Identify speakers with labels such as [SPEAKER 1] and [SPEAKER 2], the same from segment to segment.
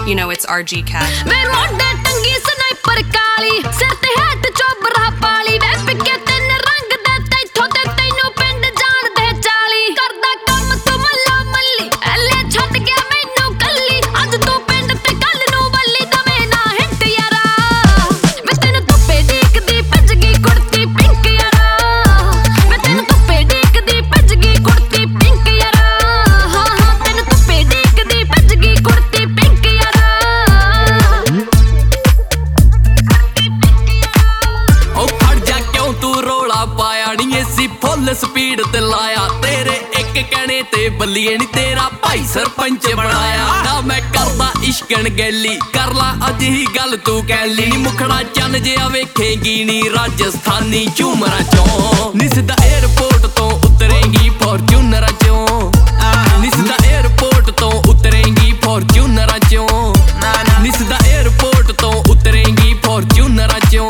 [SPEAKER 1] You know, it's RG Cat.
[SPEAKER 2] Full speed ते लाया तेरे एक कहने ते बल्लिए नी तेरा भाई सरपंच बनाया ना मैं करदा इश्कन गैली कर ला अज ही गल तू कैली नी मुखड़ा चन जिहा वेखेगी नी राजस्थानी झूमरा चों नी सिद्धा एयरपोर्ट तो उतरेंगी फॉर्च्यूनर चों नी सिद्धा एयरपोर्ट तो उतरेंगी फॉर्च्यूनर चों नी सिद्धा एयरपोर्ट तो उतरेंगी फॉर्च्यूनर चों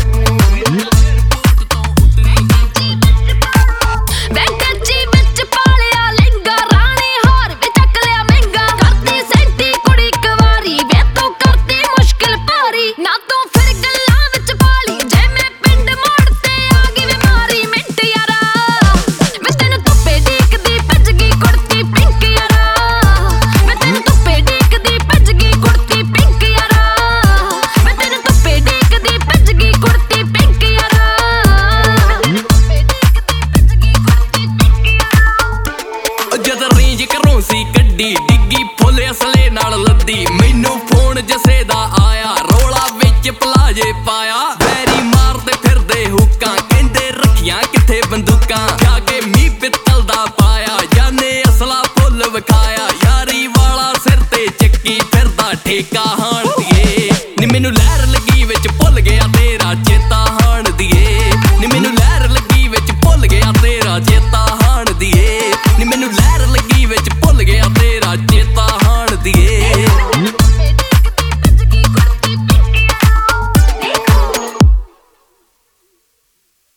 [SPEAKER 2] डिग्गी फुल असले नाल लद्दी मैनू फोन जसे दा आया रोला विच पलाजे पाया बैरी मारदे फिरदे हुक्कां कहंदे रखियां किथे बंदूकां जाके मी पित्तल दा पाया जाने असला फुल विखाया यारी वाला सिर ते चक्की फिरदा ठेका हाण दिए नी मैनू लहर